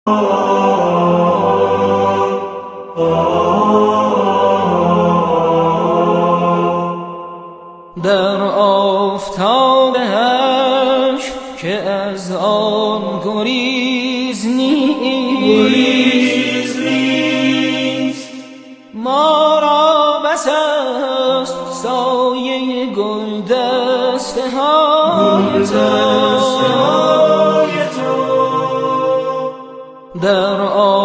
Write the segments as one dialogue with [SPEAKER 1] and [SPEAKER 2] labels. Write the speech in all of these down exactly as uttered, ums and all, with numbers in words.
[SPEAKER 1] در آفتابش که از آن گریز نیست، ما را بس است سایه گل دسته های تو. در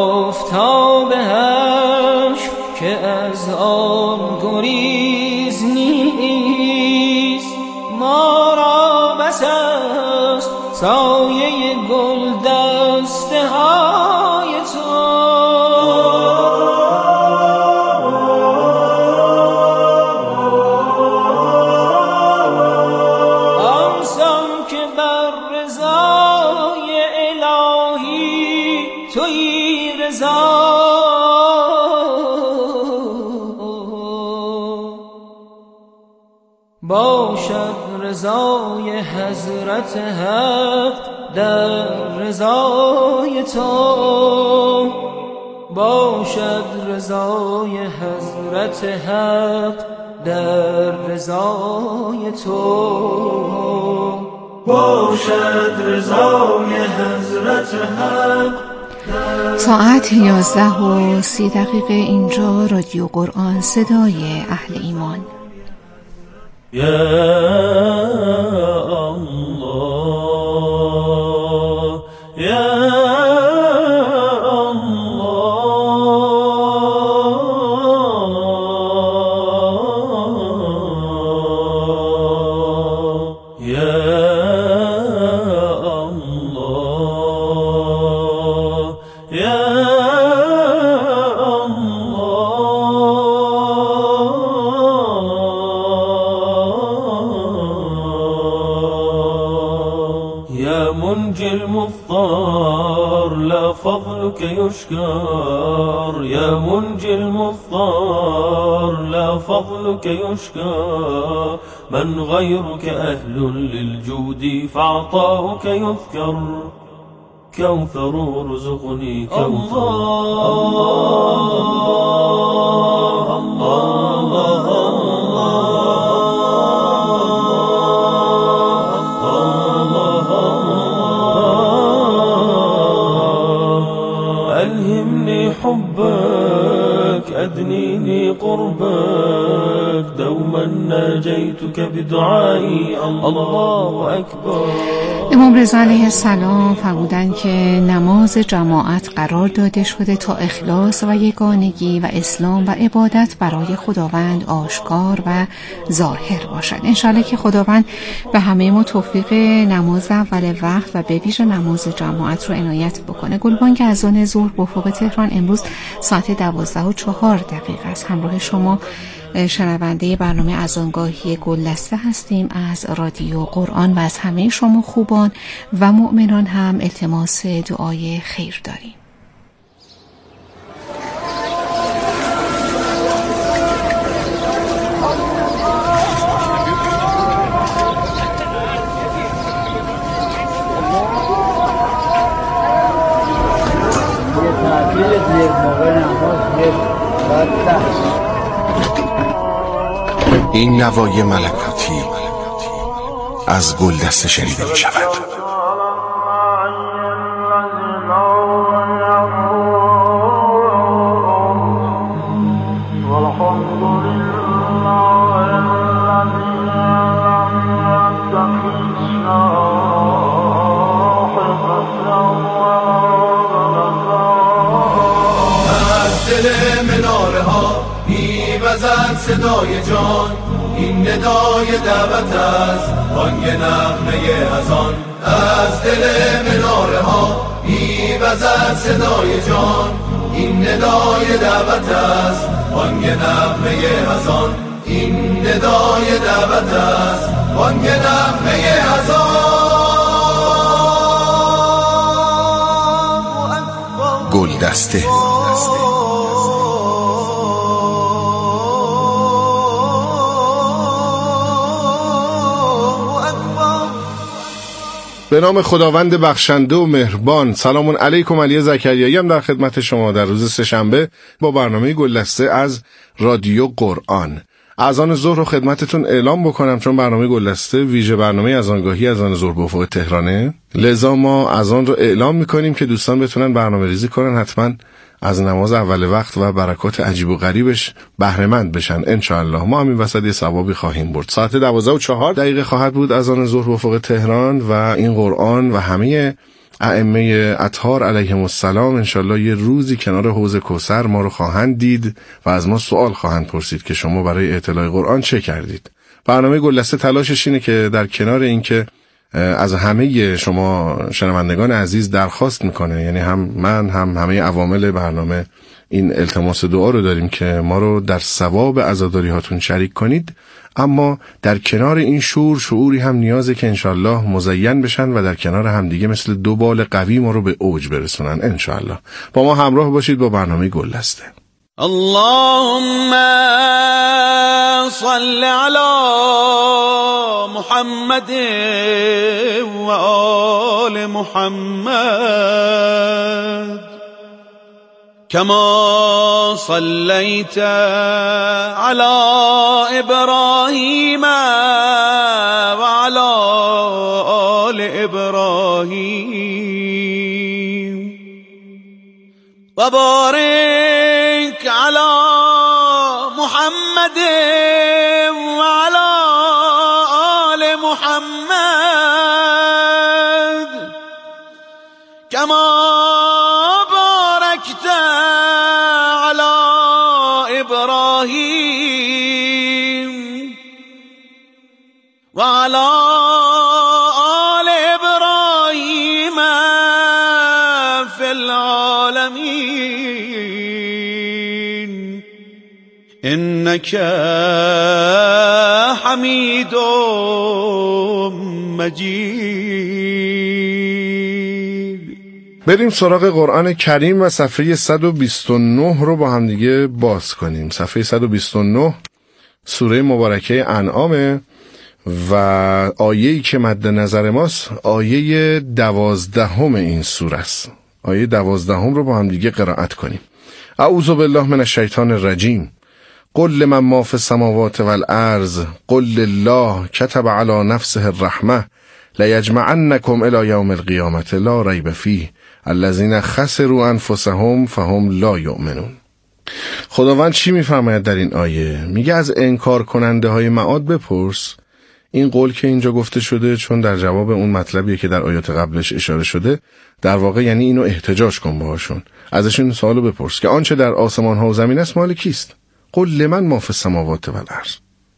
[SPEAKER 1] آفتابش که از آن گریز نیست، ما را بس است سایه گل دسته های تو. آنسان که بر رضای الهی تویی رضا، باشد رضای حضرت حق در رضای تو، باشد رضای حضرت حق در رضای تو، باشد رضای حضرت حق.
[SPEAKER 2] ساعت یازده و سی دقیقه. اینجا رادیو قرآن، صدای اهل ایمان.
[SPEAKER 3] یا الله یا منجي المفطر لا فضلك يشكر، يا منجي المفطر لا فضلك يشكر، من غيرك أهل للجود فعطاؤك يذكر، كوثر ارزقني كوثر. الله الله الله ألهمني حبك أدنيني قربك، دوما ناجيتك بدعائي الله أكبر.
[SPEAKER 2] امام رضا علیه السلام فرمودند که نماز جماعت قرار داده شده تا اخلاص و یگانگی و اسلام و عبادت برای خداوند آشکار و ظاهر باشد. انشالله که خداوند به همه ما توفیق نماز اول وقت و به ویژه نماز جماعت رو عنایت بکنه. گلبانگ اذان ظهر به افق تهران امروز ساعت دوازده و چهار دقیقه است. همراه شما شنونده برنامه اذانگاهی گلدسته هستیم از رادیو قرآن و از همه شما خوبان و مؤمنان هم التماس دعای خیر داریم.
[SPEAKER 4] این نوای ملکاتی از گلدسته شنیده می شود.
[SPEAKER 5] صدای جان این ندای دعوت است، بانگ نغمه اذان از دل مناره ها میوزد. صدای جان این ندای دعوت است، بانگ نغمه اذان این ندای دعوت است، بانگ نغمه اذان.
[SPEAKER 4] گلدسته به نام خداوند بخشنده و مهربان. سلام علیکم. علی زکریایی هم در خدمت شما در روز سه‌شنبه با برنامه گلدسته از رادیو قرآن. اذان ظهر رو خدمتتون اعلام بکنم چون برنامه گلدسته ویژه برنامه اذانگاهی اذان ظهر به افق تهرانه، لذا ما اذان رو اعلام میکنیم که دوستان بتونن برنامه ریزی کنن، حتما از نماز اول وقت و برکات عجیب و غریبش بهره مند بشن انشاءالله. ما همین وسط یه ثوابی خواهیم برد. ساعت دوازده و چهار دقیقه خواهد بود اذان ظهر به افق تهران و این قرآن و همه ائمه اطهار علیهم السلام انشالله یه روزی کنار حوض کوثر ما رو خواهند دید و از ما سوال خواهند پرسید که شما برای اطلاع قرآن چه کردید. برنامه گلدسته تلاشش اینه که در کنار این که از همه شما شنوندگان عزیز درخواست میکنه، یعنی هم من هم همه عوامل برنامه این التماس دعا رو داریم که ما رو در ثواب عزاداری هاتون شریک کنید، اما در کنار این شور شعوری هم نیازه که انشالله مزین بشن و در کنار هم دیگه مثل دو بال قوی ما رو به اوج برسونن انشالله. با ما همراه باشید با برنامه گلدسته.
[SPEAKER 6] اللهم صل على محمد و آل محمد كما صليت على إبراهيم وعلى آل إبراهيم وبارك على محمد وعلى آل محمد كما باركت على إبراهيم وعلى آل إبراهيم في العالمين إنك حميد مجيد.
[SPEAKER 4] بریم سراغ قرآن کریم و صفحه صد و بیست و نه رو با هم دیگه باز کنیم. صفحه صد و بیست و نه سوره مبارکه انعام و آیه‌ای که مد نظر ماست آیه دوازدهم این سوره است. آیه دوازدهم رو با هم دیگه قرائت کنیم. اعوذ بالله من الشیطان الرجیم. قل لمن ما فی السماوات والارض قل لله كتب على نفسه الرحمه لیجمعنکم الی یوم القیامة لا ریب فیه الذین خسروا انفسهم فهم لا یؤمنون. خداوند چی میفرماید در این آیه؟ میگه از انکار کننده های معاد بپرس. این قول که اینجا گفته شده چون در جواب اون مطلبیه که در آیات قبلش اشاره شده، در واقع یعنی اینو احتجاج کن باهاشون، ازشون سوالو بپرس که آنچه در آسمان ها و زمین است مال کیست؟ قل لمن ما فی السماوات والارض.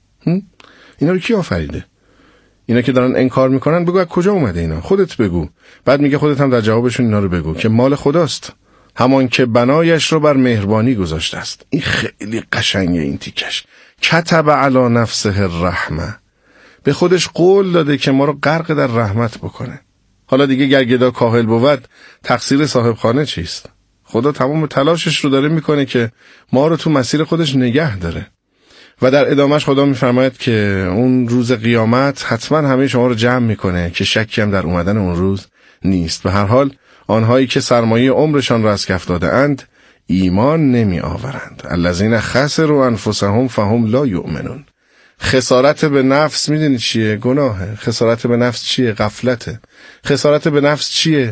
[SPEAKER 4] اینا رو کی آفریده؟ اینا که دارن انکار میکنن بگو از کجا اومده اینا؟ خودت بگو. بعد میگه خودت هم در جوابشون اینا رو بگو که مال خداست، همان که بنایش رو بر مهربانی گذاشته است. این خیلی قشنگه این تیکش. کتب علی نفسه الرحمه، به خودش قول داده که ما رو غرق در رحمت بکنه. حالا دیگه گر گدا کاهل بود تقصیر صاحب خانه چیست؟ خدا تمام تلاشش رو داره میکنه که ما رو تو مسیر خودش نگه داره. و در ادامهش خدا میفرماید که اون روز قیامت حتما همه شما رو جمع میکنه که شکی هم در اومدن اون روز نیست. به هر حال آنهایی که سرمایه عمرشان را از کف داده اند ایمان نمی آورند. الذین خسروا انفسهم فهم لا یؤمنون. خسارت به نفس میدونی چیه؟ گناهه. خسارت به نفس چیه؟ غفلته. خسارت به نفس چیه؟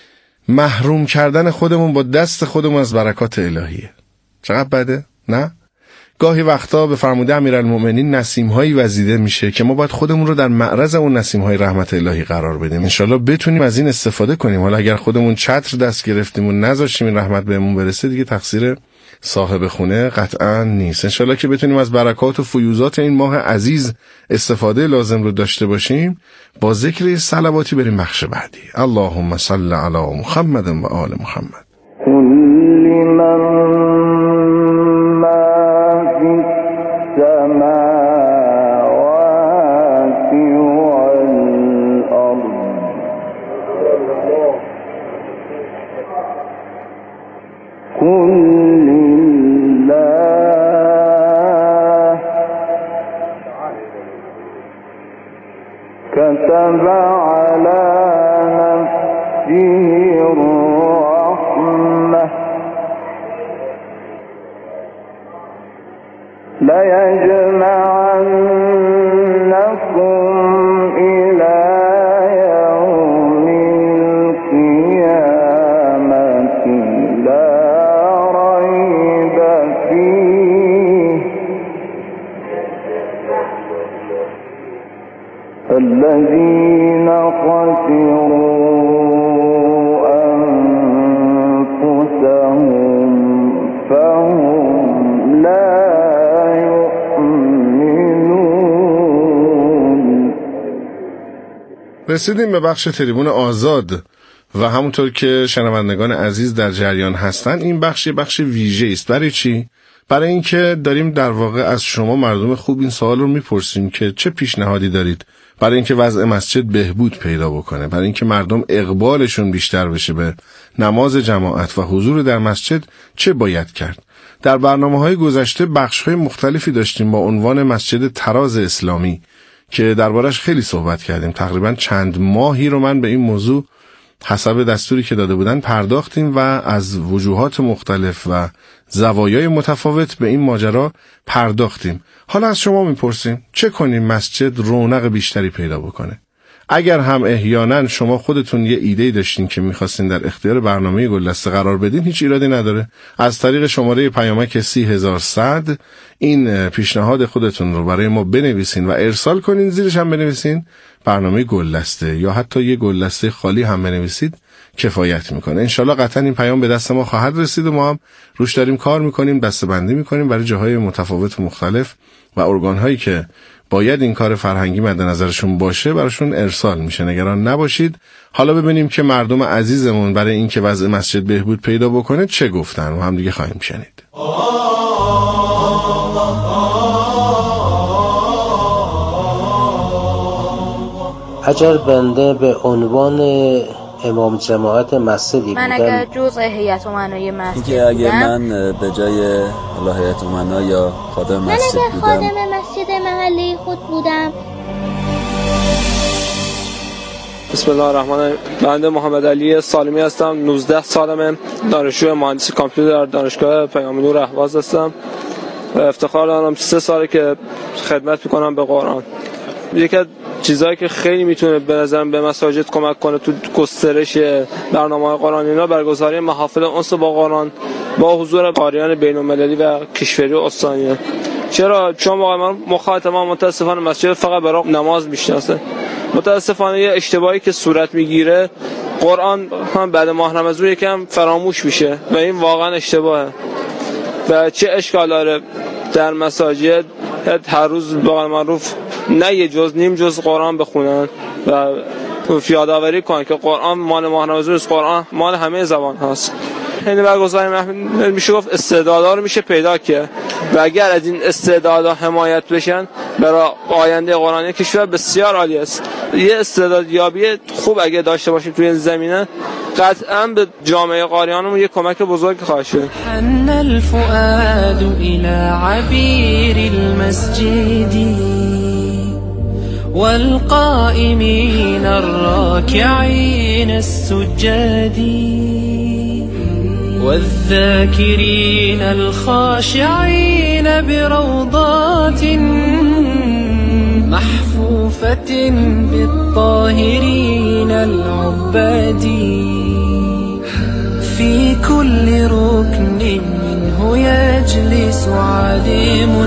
[SPEAKER 4] محروم کردن خودمون با دست خودمون از برکات الهیه. چقدر بده؟ نه؟ گاهی وقتا به فرموده امیرالمؤمنین نسیم‌هایی وزیده میشه که ما باید خودمون رو در معرض اون نسیم‌های رحمت الهی قرار بدیم. انشالله بتونیم از این استفاده کنیم. حالا اگر خودمون چتر دست گرفتیم و نذاشتیم این رحمت بهمون برسه دیگه تقصیر صاحب خونه قطعا نیست. انشالله که بتونیم از برکات و فیوزات این ماه عزیز استفاده لازم رو داشته باشیم. با ذکر صلواتی بریم بخش بعدی. اللهم صل علی محمد و آل محمد.
[SPEAKER 7] كتب على الذين خسروا أنفسهم فهم لا يؤمنون.
[SPEAKER 4] رسیدیم به بخش تریبون آزاد و همونطور که شنوندگان عزیز در جریان هستن این بخش یه بخش ویژه است. برای چی؟ برای اینکه داریم در واقع از شما مردم خوب این سوال رو میپرسیم که چه پیشنهادی دارید برای اینکه وضع مسجد بهبود پیدا بکنه، برای اینکه مردم اقبالشون بیشتر بشه به نماز جماعت و حضور در مسجد چه باید کرد. در برنامه‌های گذشته بخش‌های مختلفی داشتیم با عنوان مسجد تراز اسلامی که دربارش خیلی صحبت کردیم. تقریبا چند ماهی رو من به این موضوع حسب دستوری که داده بودن پرداختیم و از وجوهات مختلف و زوایای متفاوت به این ماجرا پرداختیم. حالا از شما میپرسیم چه کنیم مسجد رونق بیشتری پیدا بکنه؟ اگر هم احیانا شما خودتون یه ایده داشتین که میخواستین در اختیار برنامه گلدسته قرار بدین، هیچ ایرادی نداره. از طریق شماره پیامک سی هزار و صد این پیشنهاد خودتون رو برای ما بنویسین و ارسال کنین. زیرش هم بنویسین برنامه گلدسته یا حتی یه گلدسته خالی هم بنویسید، کفایت میکنه. انشالله قطعا این پیام به دست ما خواهد رسید و ما هم روش داریم کار میکنیم، دسته‌بندی میکنیم برای جاهای متفاوت و مختلف و ارگان‌هایی که باید این کار فرهنگی مد نظرشون باشه براشون ارسال میشه. نگران نباشید. حالا ببینیم که مردم عزیزمون برای اینکه وضع مسجد بهبود پیدا بکنه چه گفتن و هم دیگه خواهیم شنید.
[SPEAKER 8] اگر بنده به عنوان امام جماعت مسجدی بودم،
[SPEAKER 9] من اگر جزء هیئت امنای مسجد
[SPEAKER 10] بودم، اینکه اگر من به جای هیئت امنا یا خادم مسجد بودم،
[SPEAKER 9] من اگر خادم مسجد محلی خود بودم.
[SPEAKER 11] بسم الله الرحمن الرحیم. بنده محمد علی سالمی هستم، نوزده سالمه، دانشجوی مهندسی کامپیوتر در دانشگاه پیام نور اهواز هستم و افتخار دارم سه ساله که خدمت میکنم به قرآن. یکی از چیزایی که خیلی میتونه به نظرم به مساجد کمک کنه تو گسترش برنامه‌های قرآنی اینا، برگزاری محافل انس با قرآن با حضور قاریان بین‌المللی و کشوری و استانیه. چرا؟ چون واقعا من مخاطبم متاسفانه مسجد فقط برای نماز میشناسه. متاسفانه یه اشتباهی که صورت میگیره، قرآن هم بعد ماه رمضان یکم فراموش میشه و این واقعا اشتباهه. و چه اشکال داره در مساجد هر روز به قول معروف نه یه جز نیم جز قرآن بخونن و یادآوری کنن که قرآن مال ماه رمضان است، قرآن مال همه زبان هاست. یعنی برگزاری میشه گفت استعدادا رو میشه پیدا کرد و اگر از این استعدادا حمایت بشن برای آینده قرآنی کشور بسیار عالی است. یه استعدادیابی خوب اگه داشته باشیم توی این زمینه، قطعا به جامعه قاریانمون یه کمک بزرگ خواهد شد.
[SPEAKER 1] حن الفؤاد الى عبیر المسجد والقائمين الراكعين السجاد والذاكرين الخاشعين بروضات محفوفة بالطاهرين العباد في كل ركن منه يجلس عالم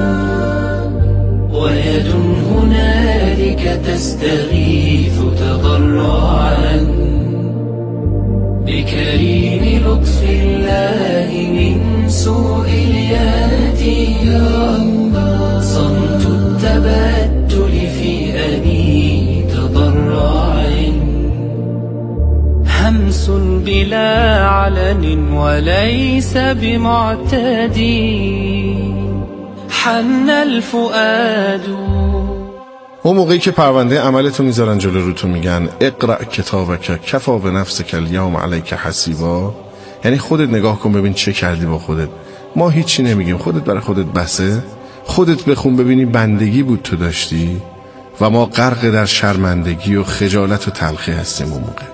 [SPEAKER 1] ويد هنالك تستغيث تضرعا بكريم لطف الله من سوء الياتي صمت التبتل في أني تضرع همس بلا علن وليس بمعتدي حن الفؤاد.
[SPEAKER 4] اون موقعی که پرونده عملتو میذارن جلو روتون میگن اقرأ کتابک کفا بنفسک الیوم علیک حسیبا، یعنی خودت نگاه کن ببین چه کردی با خودت. ما هیچی نمیگیم، خودت برای خودت بسه، خودت بخون ببینی بندگی بود تو داشتی و ما غرق در شرمندگی و خجالت و تلخی هستیم اون موقع.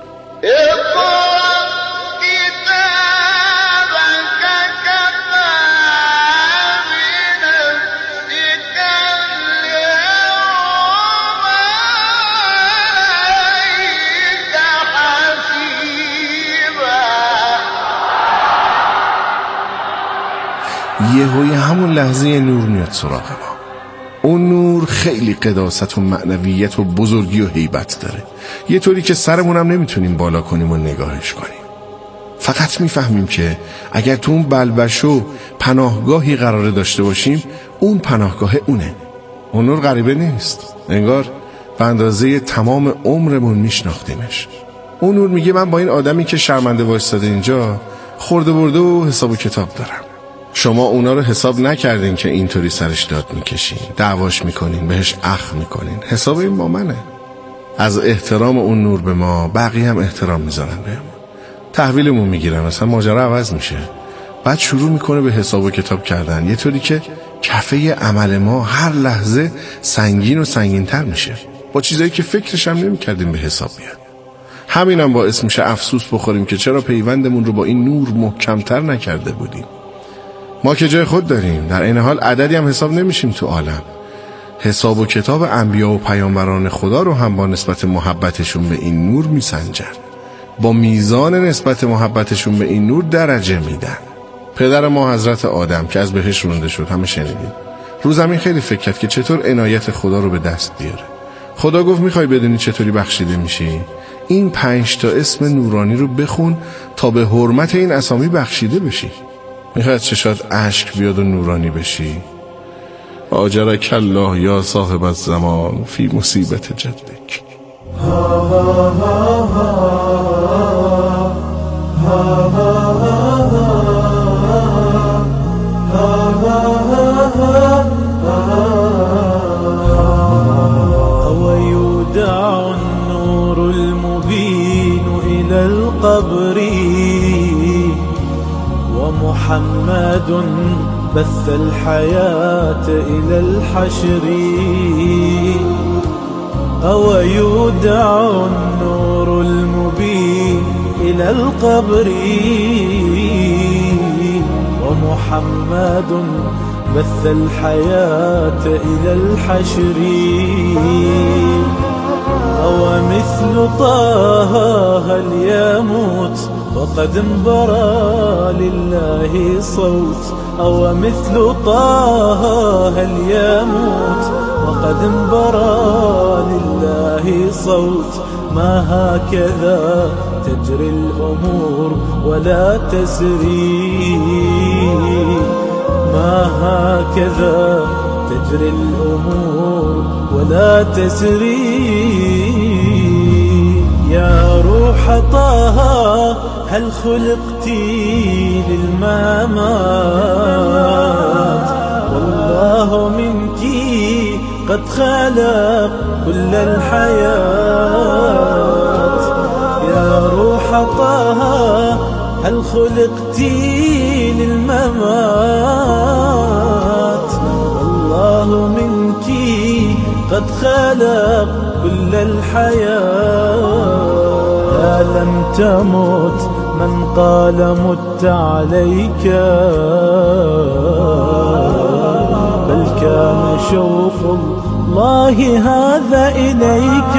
[SPEAKER 4] یهوی همون لحظه نور میاد سراغ ما. اون نور خیلی قداست و معنویت و بزرگی و هیبت داره، یه طوری که سرمونم نمیتونیم بالا کنیم و نگاهش کنیم. فقط میفهمیم که اگر تو اون بلبشو پناهگاهی قراره داشته باشیم، اون پناهگاه اونه. اون نور غریبه نیست، انگار به اندازه تمام عمرمون میشناختیمش. اون نور میگه من با این آدمی که شرمنده وایستاده اینجا خورده برده و حساب و کتاب دارم. شما اونا رو حساب نکردین که اینطوری سرش داد میکشین، دعواش میکنین، بهش اخ میکنین. حساب این با منه. از احترام اون نور به ما بقیه هم احترام میذارن بهمون، تحویلمون میگیرن، مثلا ماجرا عوض میشه. بعد شروع میکنه به حساب و کتاب کردن، یه طوری که کفه عمل ما هر لحظه سنگین و سنگین تر میشه، با چیزایی که فکرش هم نمیکردیم به حساب بیاد. همینم هم باعث میشه افسوس بخوریم که چرا پیوندمون رو با این نور محکمتر نکرده بودیم. ما که جای خود داریم، در این حال عددی هم حساب نمیشیم تو عالم. حساب و کتاب انبیا و پیامبران خدا رو هم با نسبت محبتشون به این نور میسنجن، با میزان نسبت محبتشون به این نور درجه میدن. پدر ما حضرت آدم که از بهشت رونده شد، همه شنیدیم، رو زمین خیلی فکر کرد که چطور عنایت خدا رو به دست بیاره. خدا گفت میخوای بدونی چطوری بخشیده میشی؟ این پنج تا اسم نورانی رو بخون تا به حرمت این اسامی بخشیده بشی. میخواد چشات اشک بیاد و نورانی بشی؟ آجرک الله یا صاحب الزمان فی مصیبت جدک.
[SPEAKER 12] ويودع النور المبين إلى القبر ومحمد بث الحياة إلى الحشر. أو يودع النور المبين إلى القبر ومحمد بث الحياة إلى الحشر. أو مثل طه هل يموت وقد انبرى لله صوت. أو مثل طه هل يموت وقد انبرى لله صوت. ما هكذا تجري الأمور ولا تسري، ما هكذا تجري الأمور ولا تسري. يا روح طه هل خلقت للممات؟ والله منك قد خلق كل الحياة. يا روح طه هل خلقت للممات؟ والله منك قد خلق كل الحياة. لا لم تمت من قال مت عليك، بل كان شوق الله هذا إليك.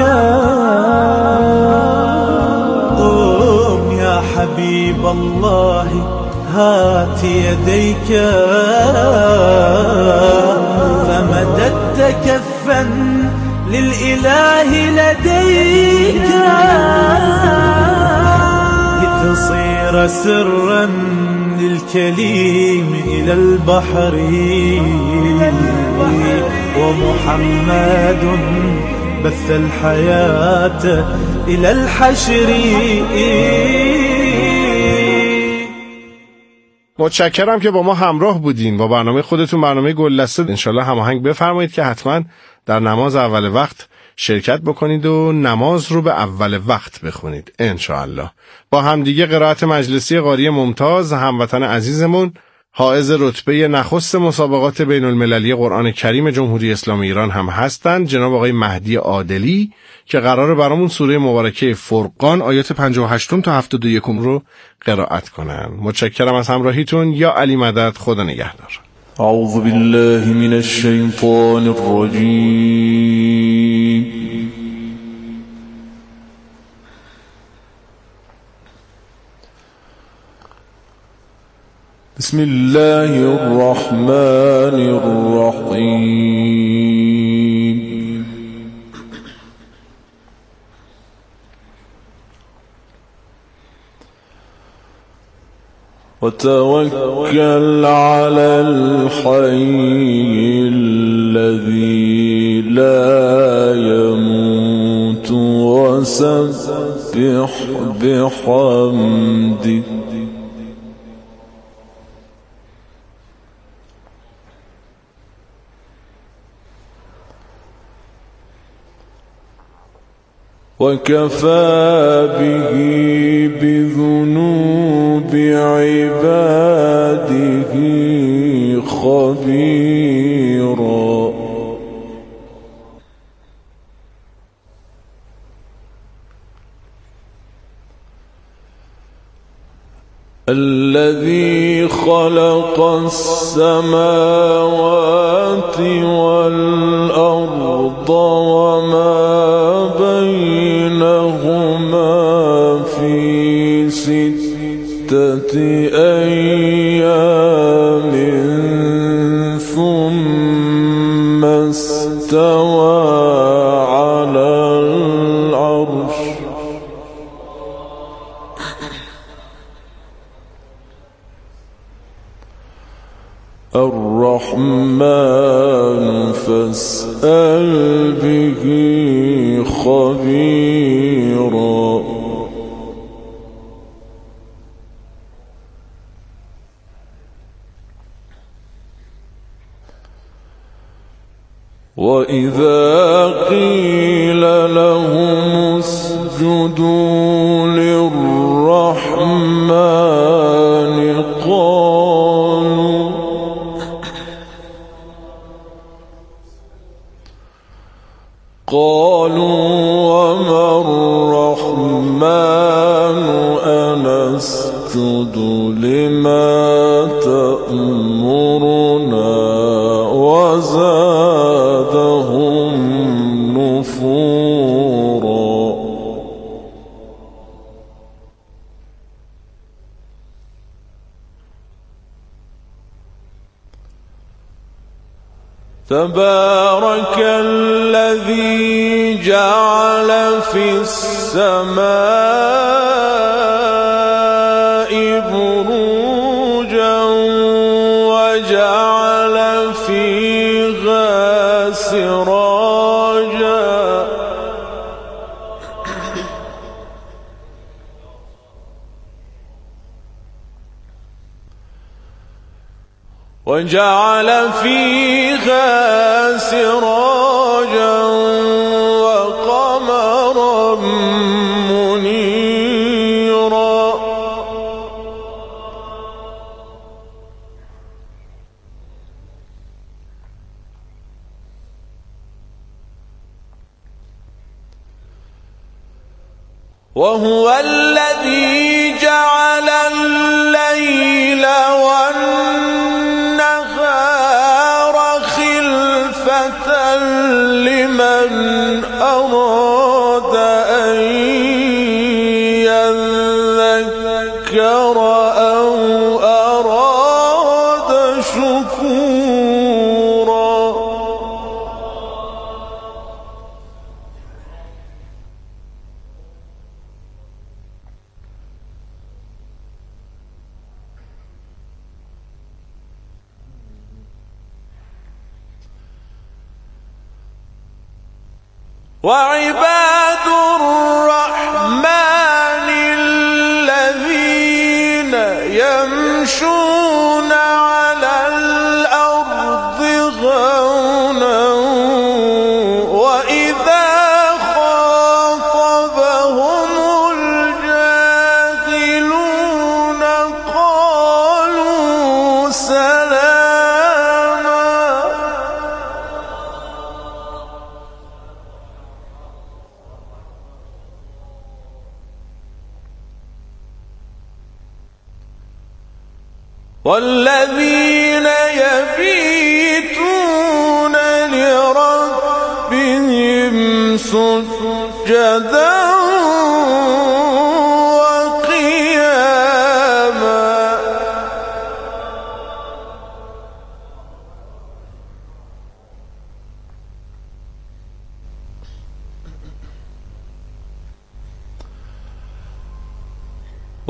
[SPEAKER 12] قم يا حبيب الله هات يديك، فمددت كفا للإله لديك، لتصير سرا للكليم إلى البحر. ومحمد بث الحياة إلى الحشر.
[SPEAKER 4] متشکرم که با ما همراه بودین. با برنامه خودتون، برنامه گلدسته، انشالله هماهنگ بفرمایید که حتما در نماز اول وقت شرکت بکنید و نماز رو به اول وقت بخونید انشالله. با همدیگه قرائت مجلسی قاری ممتاز هموطن عزیزمون، حائز رتبه نخست مسابقات بین المللی قرآن کریم جمهوری اسلامی ایران هم هستند، جناب آقای مهدی عادلی، که قراره برامون سوره مبارکه فرقان آیات پنجاه و هشت تا هفتاد و یک رو قرائت کنن. متشکرم از همراهیتون. یا علی مدد. خدا نگهدار.
[SPEAKER 3] اعوذ بالله من الشیطان الرجیم. بسم الله الرحمن الرحيم وتوكل على الحي الذي لا يموت وسبح بحمده وكفى به بذنوب عباده خبيرا الذي خلق السماوات والأرض وما بينهما في ستة أيام ثم استوى على العرش الرحمن فاسأل به خبيرا وإذا قيل لهم اسجدوا للرحمن قالوا قالوا وما الرحمن أنسجد لما تأمرنا وزادهم نفورا تبارك الذي جعل في السماء بروجا وجعل فيها سراجا وجعل فيها سراجا وقمرا منيرا وهو الذي جعل الليل والنهار خلفة لمن أراد أن يذكر أو أراد شكورا وعباد الرحمن الذين يمشون على الأرض هونا وإذا خاطبهم الجاهلون قالوا سلاما والذين يبيتون لربهم سجدا وقياما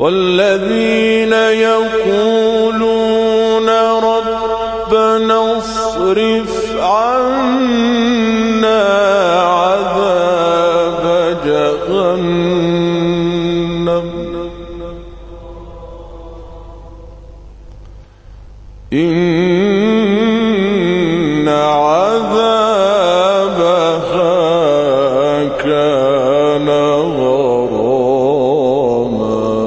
[SPEAKER 3] والذين يقولون ربنا اصرف عنا عذاب جهنم إن عذابها كان غراما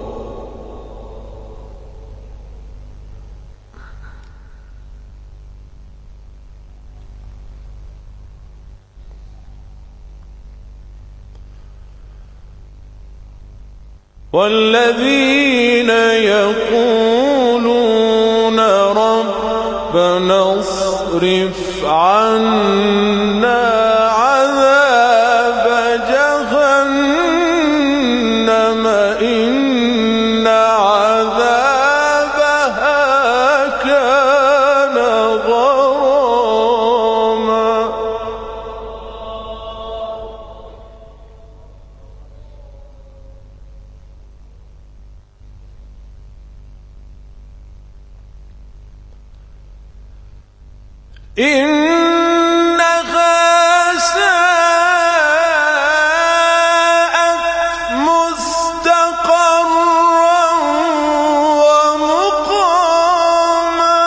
[SPEAKER 3] والذين يقولون ربنا اصرف عنا عذاب جهنم إن عذابها كان غراما إنها ساءت مستقرا ومقاما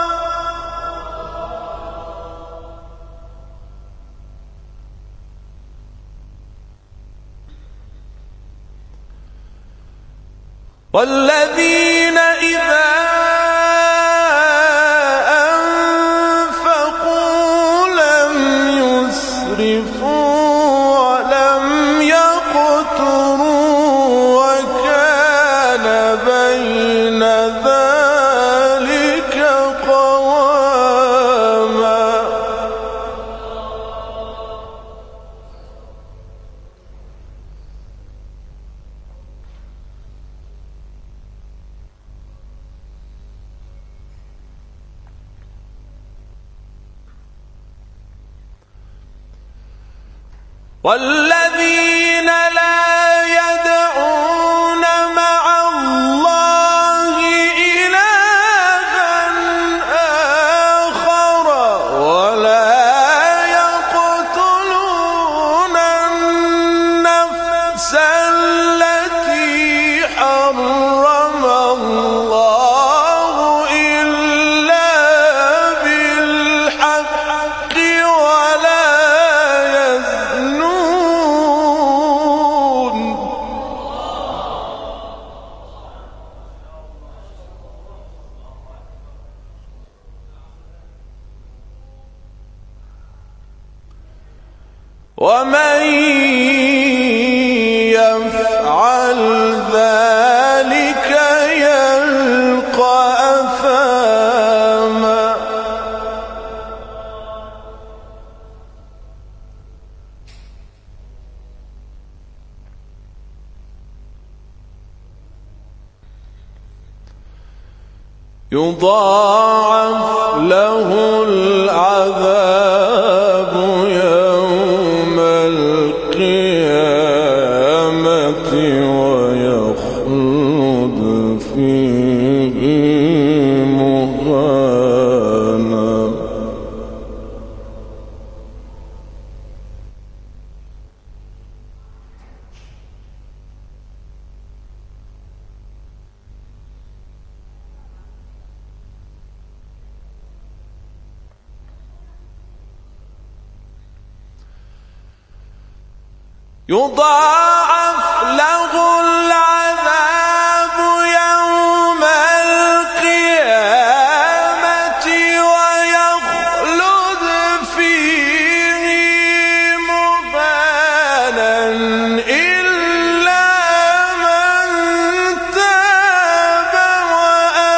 [SPEAKER 3] والذين إذا ولم يقتروا وكان بين ذلك قواما والذين لا يدعون مع الله إلها آخر ولا يقتلون النفس التي حرم الله إلا بالحق ولا ومن يفعل ذلك يلقى أثاما يضاعف له العذاب يوم القيامة ويخلد فيه مهانا يضاعف له